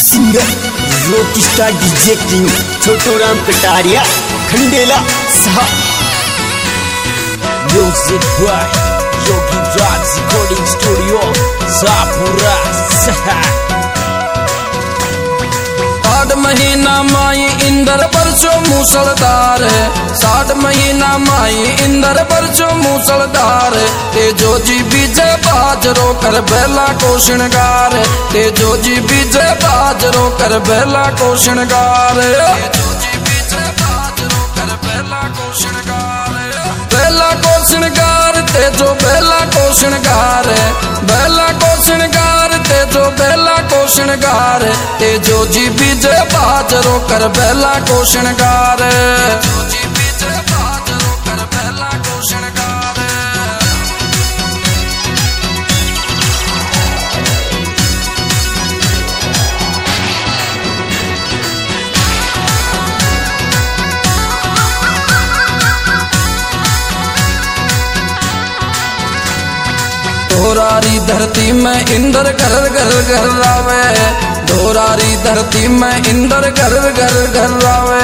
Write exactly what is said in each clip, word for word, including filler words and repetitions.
Singer rock star DJ king Chhotu Ram Kataria Khandela sahab. Music by Yogi Raj recording studio Japura sahab. साठ महीना माई इंदर परचो मूसलधार है, साठ महीना माई इंदर परचो मूसलधार है। तेजो जी विजय बाजरो कर बेला को श्रृंगार, तेजो जी विजय बाजरो कर बेला को श्रृंगार, तेजो जी विजय बाजरो कर बेला को श्रृंगार, बेला को श्रृंगार तेजो बेला को श्रृंगार, बेला को श्रृंगार तेजो बेला को श्रृंगार, तेजो जी विजय बाजरो कर बेला को श्रृंगार, तेजो जी विजय बाजरो कर बेला को श्रृंगार। धोरारी धरती में इंदर घर घर घर रावे, धोरारी धरती में इंदर घर घर घर रावे।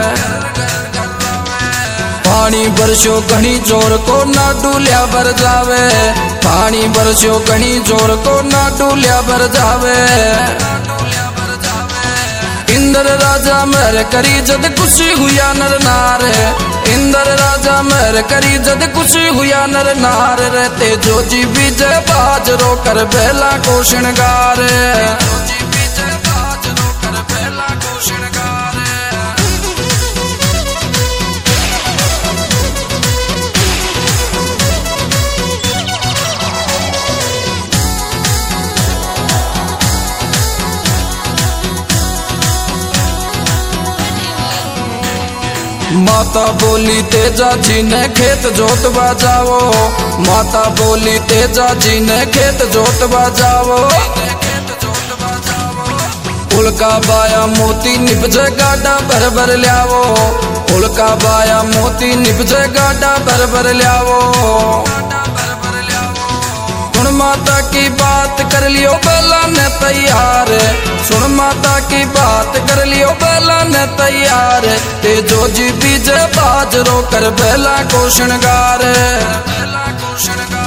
पानी बरसो घनी जोर को ना डूलिया भर जावे, पानी बरसो घनी जोर को ना डूलिया भर जावे। इंदर राजा मेर करी जद खुशी हुआ नर नार, इंदर राजा मेर करी जद खुशी हुआ नर नार, तेजो जी विजय बाजरो कर बेला को श्रृंगार, तेजो जी विजय बाजरो कर बेला को श्रृंगार। माता बोली तेजा जी ने खेत जोत बजाओ, माता बोली तेजा जी ने खेत जोत बजाओ। उल्का बाया मोती निपजे गाडा भर भर लियावो, उल्का बाया मोती निपजे गाडा भर भर लियावो। सुन माता की बात कर लियो बेला ने तैयार, सुन माता की बात कर लियो बेला ने तैयार, तेजो जी विजय बाजरो कर बेला को श्रृंगार, बेला को श्रृंगार।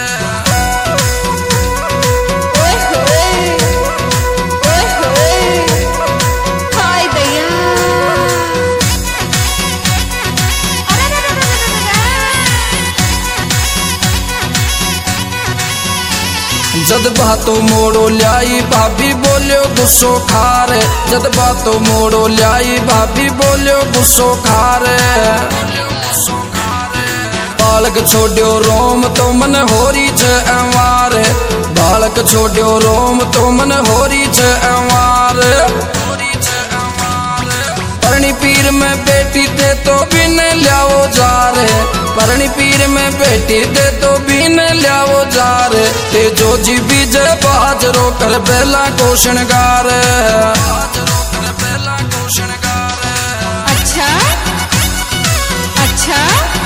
जद बातों मोड़ो ल्याई भाभी बोलियो गुस्सो खारे, जद बातों मोड़ो ल्याई भाभी बोलियो गुस्सो खारे। बालक छोड़ो रोम तो मन होरी छे अवार, बालक छोड़ो रोम तो मन होरी छे अवार। परणी पीर में बेटी दे तो भी न लियाओ जा रे, परणी पीर में बेटी दे तो भी न लियाओ जा रे, तेजो जी विजय बाजरो कर बेला को श्रृंगार, बाजरो कर बेला को श्रृंगार। अच्छा अच्छा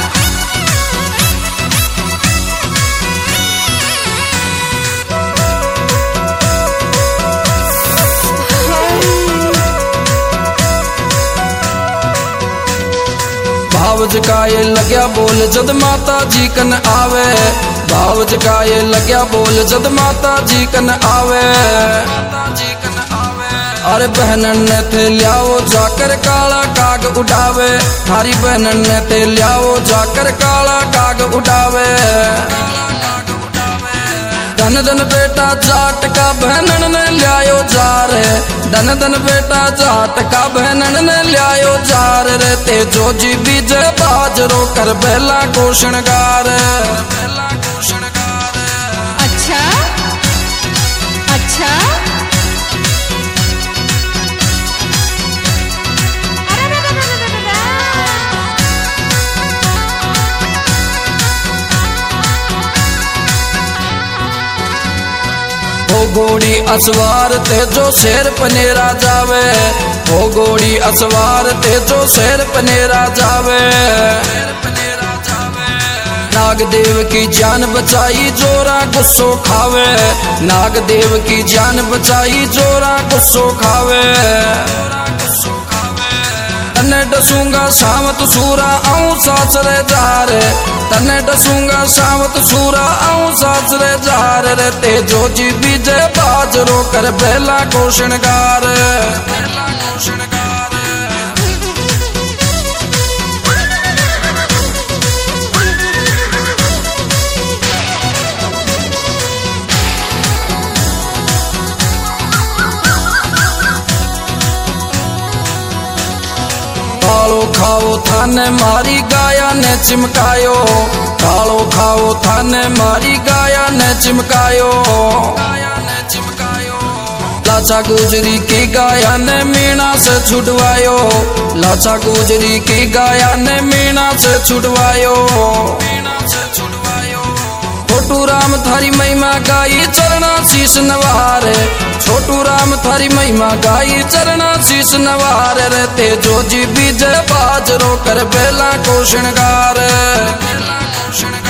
भावज का ये लग्या बोल जद माता जी कन आवे, भावज का ये लग्या बोल जद माता जी कन आवे, माता जी कन आवे। अरे बहनन ने थे लियाओ जाकर काला काग उड़ावे, थारी बहनन ने थे लियाओ जाकर काला काग उड़ावे। धन धन बेटा जाट का बहनन ने लियायो जा रे, धन धन बेटा जाट का बहनन ने लियायो जा रे, तेजो जी विजय बाजरो कर बेला को श्रृंगार, बेला को श्रृंगार। अच्छा अच्छा हो घोड़ी असवार तेजो शेर पनेरा जावे, हो घोड़ी असवार तेजो शेर पनेरा जावे। नागदेव की जान बचाई जोरा गुस्सो खावे, नागदेव की जान बचाई जोरा गुस्सो खावे। तने डसूंगा सावत सूरा आऊं सासरे जार, तने डसूंगा सावत सूरा आऊं सासरे जार रे। तेजो जी बीजे बाजरो कर बेला को श्रृंगार, बेला को श्रृंगार। कालो खाओ थाने मारी गाया ने चिमकायो, कालो खाओ थाने मारी गाया ने चिमकायो, गाया ने चिमकायो। लाचा गुजरी की गाया ने मीणा से छुड़वायो, लाचा गुजरी की गाया ने मीणा से छुड़वायो, मीणा से छुड़वायो। छोटू राम थारी महिमा गाई चरणा शीश नवारे, छोटू राम थारी महिमा गाई चरणा शीश नवार रे। तेजो जी बीजे बाजरो कर बेला को श्रृंगार, बेला को श्रृंगार।